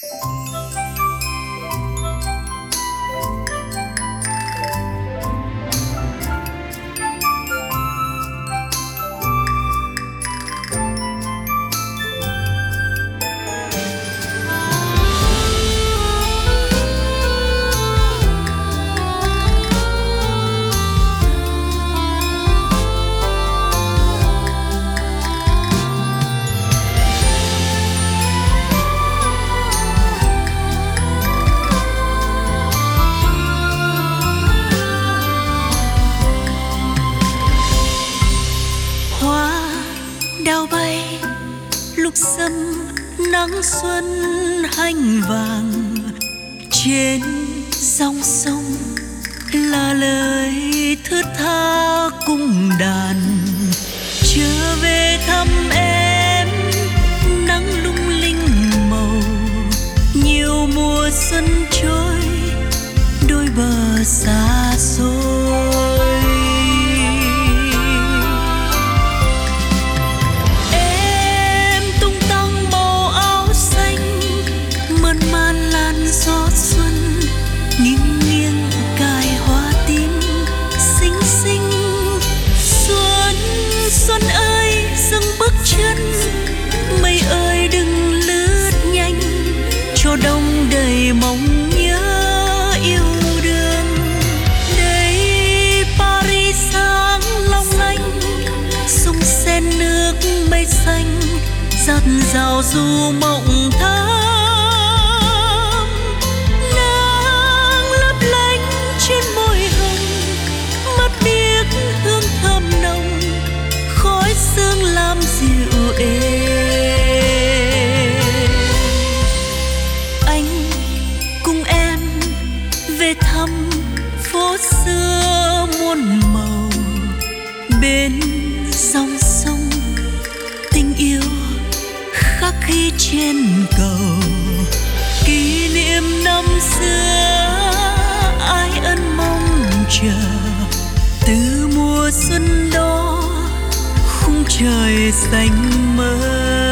nắng xuân hanh vàng trên dòng sông là lời thướt tha cung đàn trở về thăm em. Nắng lung linh màu nhiều mùa xuân trôi đôi bờ xa xôi. Em tung tăng màu áo xanh mơn man lan gió xuân nghiêng nghiêng cài hoa tím xinh xinh. Xuân xuân ơi dừng bước chân, mây ơi đừng lướt nhanh cho đông đầy mong nhớ yêu đương. Đây Paris sáng long lanh, sông sen nước mây xanh dạt dào du mộng thắm. Nắng lấp lánh trên môi hồng, mắt biếc hương thơm nồng, khói sương làm dịu êm. Anh cùng em về thăm phố xưa muôn màu bên dòng sông, tình yêu khắc ghi trên cầu. Kỷ niệm năm xưa ai ân mong chờ, từ mùa xuân đó khung trời xanh mơ.